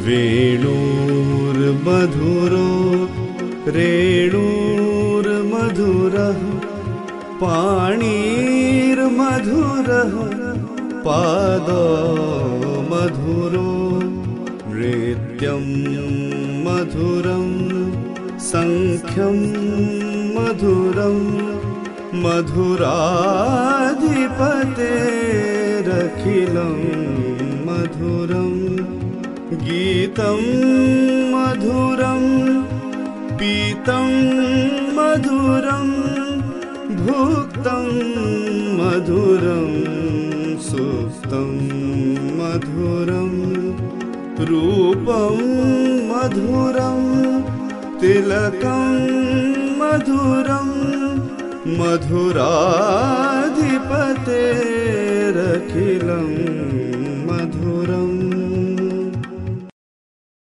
वेणुर्मधुरो रेणुर्मधुरः पाणिर्मधुरः पादो मधुरो नृत्यं मधुरं संख्यं मधुरं मधुराधिपतेरखिलं मधुरं गीतं मधुरं पीतं मधुरं भुक्तं मधुरं सुप्तं मधुरं रूपं मधुरं तिलकं मधुरं मधुराधिपतेरखिलं